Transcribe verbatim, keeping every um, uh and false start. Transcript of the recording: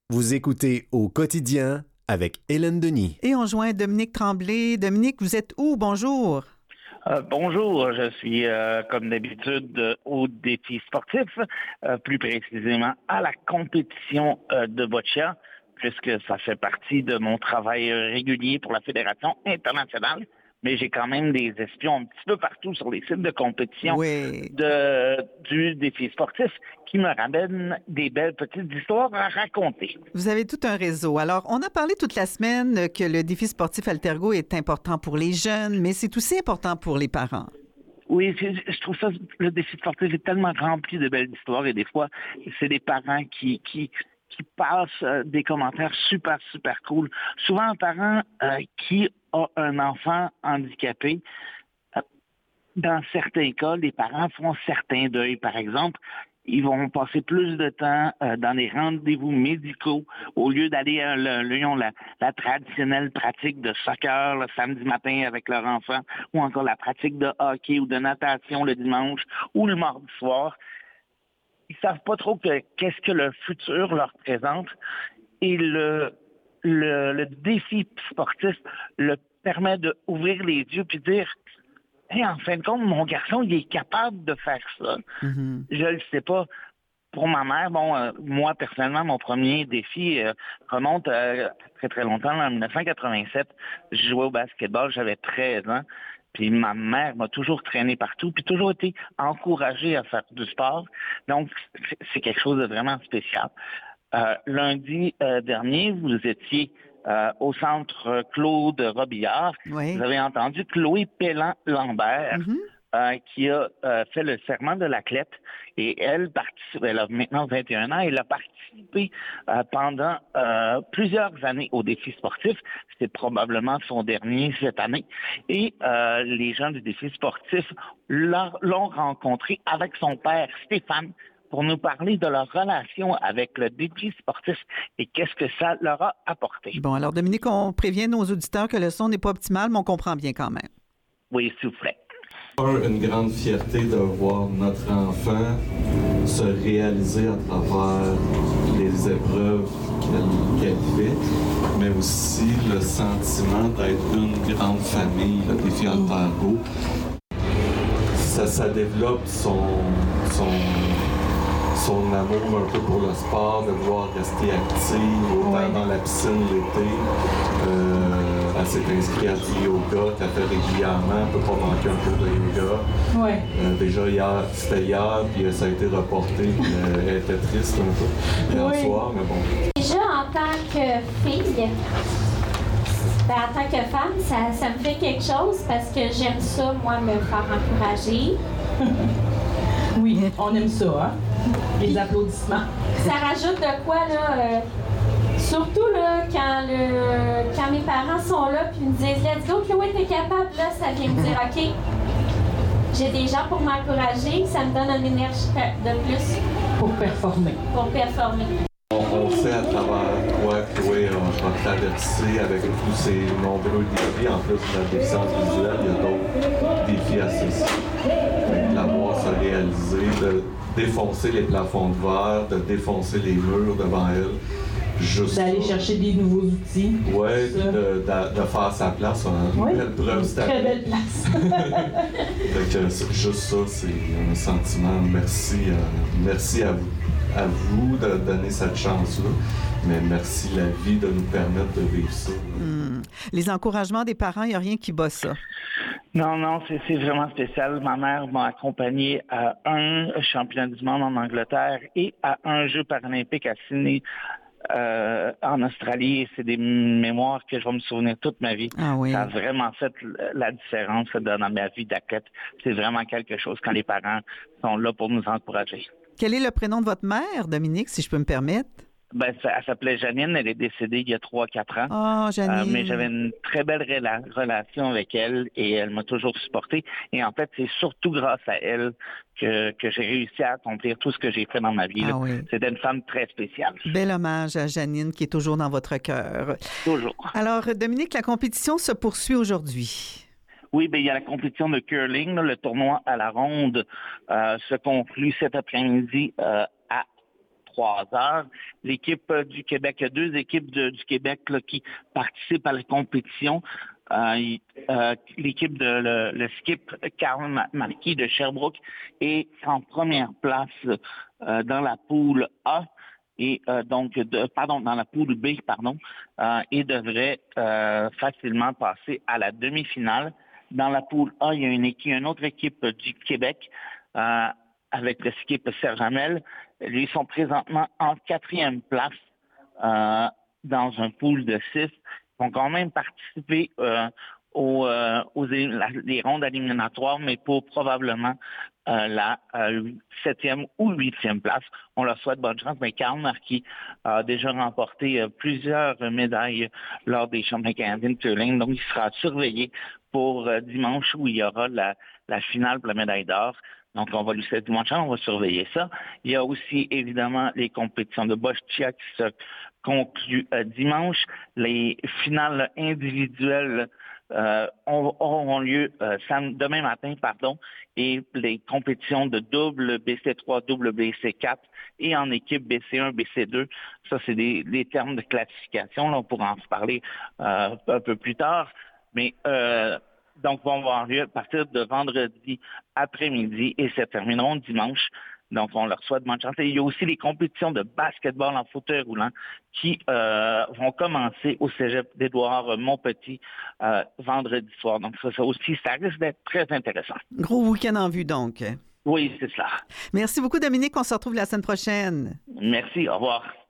Vous écoutez Au quotidien avec Hélène Denis. Et on joint Dominique Tremblay. Dominique, vous êtes où? Bonjour. Euh, bonjour, je suis euh, comme d'habitude euh, au défi sportif, euh, plus précisément à la compétition euh, de boccia, puisque ça fait partie de mon travail régulier pour la Fédération internationale. Mais j'ai quand même des espions un petit peu partout sur les sites de compétition Oui. de, du défi sportif qui me ramènent des belles petites histoires à raconter. Vous avez tout un réseau. Alors, on a parlé toute la semaine que le défi sportif Altergo est important pour les jeunes, mais c'est aussi important pour les parents. Oui, je trouve ça, le défi sportif est tellement rempli de belles histoires et des fois, c'est des parents qui, qui, qui passent euh, des commentaires super, super cool. Souvent, un parent euh, qui a un enfant handicapé, euh, dans certains cas, les parents font certains deuils. Par exemple, ils vont passer plus de temps euh, dans les rendez-vous médicaux au lieu d'aller à le, le, la, la traditionnelle pratique de soccer le samedi matin avec leur enfant ou encore la pratique de hockey ou de natation le dimanche ou le mardi soir. Ils savent pas trop que, qu'est-ce que le futur leur présente et le, le, le défi sportif le permet d'ouvrir les yeux puis dire hey, en fin de compte, mon garçon, il est capable de faire ça. Mm-hmm. Je le sais pas. Pour ma mère, bon, euh, moi, personnellement, mon premier défi euh, remonte euh, très, très longtemps, en dix-neuf cent quatre-vingt-sept. Je jouais au basketball, j'avais treize ans. Puis ma mère m'a toujours traîné partout, puis toujours été encouragée à faire du sport. Donc, c'est quelque chose de vraiment spécial. Euh, lundi euh, dernier, vous étiez euh, au centre Claude Robillard. Oui. Vous avez entendu Chloé Pelland-Lambert, mm-hmm. euh, qui a euh, fait le serment de l'athlète. Et elle participe, elle a maintenant vingt et un ans, elle a participé euh, pendant euh, plusieurs années au défi sportif. C'était probablement son dernier cette année. Et euh, les gens du défi sportif l'ont rencontré avec son père, Stéphane, pour nous parler de leur relation avec le défi sportif et qu'est-ce que ça leur a apporté. Bon, alors Dominique, on prévient nos auditeurs que le son n'est pas optimal, mais on comprend bien quand même. Oui, s'il vous plaît. Une grande fierté de voir notre enfant se réaliser à travers les épreuves qu'elle, qu'elle fait, mais aussi le sentiment d'être une grande famille, le défi Altergo. Ça, ça développe son, son son amour un peu pour le sport, de vouloir rester active, autant oui. dans la piscine l'été. Euh, elle s'est inscrite à du yoga qu'elle fait régulièrement, elle ne peut pas manquer un cours de yoga. Oui. Euh, déjà hier, c'était hier, puis ça a été reporté, puis euh, elle était triste un peu hier oui. soir, mais bon. Déjà, en tant que fille, ben, en tant que femme, ça, ça me fait quelque chose parce que j'aime ça, moi, me faire encourager. Oui, on aime ça, hein? Les applaudissements. Ça rajoute de quoi, là? Euh, surtout, là, quand, le, quand mes parents sont là puis me disent « Let's go, Chloé, t'es capable », là, ça vient me dire « OK, j'ai des gens pour m'encourager, ça me donne une énergie de plus. » Pour performer. Pour performer. On, on sait à travers quoi Chloé a traversé avec tous ces nombreux défis. En plus de la déficience visuelle, il y a d'autres défis associés. La voir se réaliser, de défoncer les plafonds de verre, de défoncer les murs devant elle. Juste d'aller ça. Chercher des nouveaux outils. Oui, puis de, de, de faire sa place. Une oui, belle preuve, une très belle place. Donc, juste ça, c'est un sentiment. Merci, euh, merci à vous, à vous de donner cette chance-là. Mais merci la vie de nous permettre de vivre ça. Mmh. Les encouragements des parents, il n'y a rien qui bat ça. Non, non, c'est, c'est vraiment spécial. Ma mère m'a accompagné à un championnat du monde en Angleterre et à un jeu paralympique à Sydney euh, en Australie. C'est des mémoires que je vais me souvenir toute ma vie. Ah oui. Ça a vraiment fait la différence dans ma vie d'athlète. C'est vraiment quelque chose quand les parents sont là pour nous encourager. Quel est le prénom de votre mère, Dominique, si je peux me permettre? Ben, ça, elle s'appelait Janine, elle est décédée il y a trois quatre ans. Oh, Janine. Euh, mais j'avais une très belle rela- relation avec elle et elle m'a toujours supporté. Et en fait, c'est surtout grâce à elle que, que j'ai réussi à accomplir tout ce que j'ai fait dans ma vie. Ah oui. C'était une femme très spéciale. Bel hommage à Janine qui est toujours dans votre cœur. Toujours. Alors, Dominique, la compétition se poursuit aujourd'hui. Oui, ben il y a la compétition de curling, là, le tournoi à la ronde euh, se conclut cet après-midi euh, à trois heures. L'équipe du Québec, il y a deux équipes de, du Québec là, qui participent à la compétition. Euh, euh, l'équipe de le, le skip Carl Marquis de Sherbrooke est en première place euh, dans la poule A et euh, donc de, pardon dans la poule B pardon euh, et devrait euh, facilement passer à la demi-finale. Dans la poule A, il y a une équipe, une autre équipe du Québec euh, avec le skip Serge Hamel. Ils sont présentement en quatrième place euh, dans un pool de six. Ils vont quand même participer euh, aux, euh, aux la, les rondes éliminatoires, mais pour probablement euh, la euh, septième ou huitième place. On leur souhaite bonne chance, mais Carl Marquis a déjà remporté euh, plusieurs médailles lors des championnats canadiens de curling, donc il sera surveillé pour euh, dimanche où il y aura la, la finale pour la médaille d'or. Donc, on va lui souhaiter bonne chance, on va surveiller ça. Il y a aussi, évidemment, les compétitions de Boccia qui se concluent euh, dimanche. Les finales individuelles euh, auront lieu euh, demain matin, pardon, et les compétitions de double B C trois, double B C quatre et en équipe B C un, B C deux. Ça, c'est des, des termes de classification. Là, on pourra en parler euh, un peu plus tard. Mais euh, donc, vont avoir lieu à partir de vendredi après-midi et se termineront dimanche. Donc, on leur souhaite bonne chance. Et il y a aussi les compétitions de basketball en fauteuil roulant qui euh, vont commencer au cégep d'Édouard Montpetit euh, vendredi soir. Donc, ça, ça aussi, ça risque d'être très intéressant. Gros week-end en vue, donc. Oui, c'est cela. Merci beaucoup, Dominique. On se retrouve la semaine prochaine. Merci. Au revoir.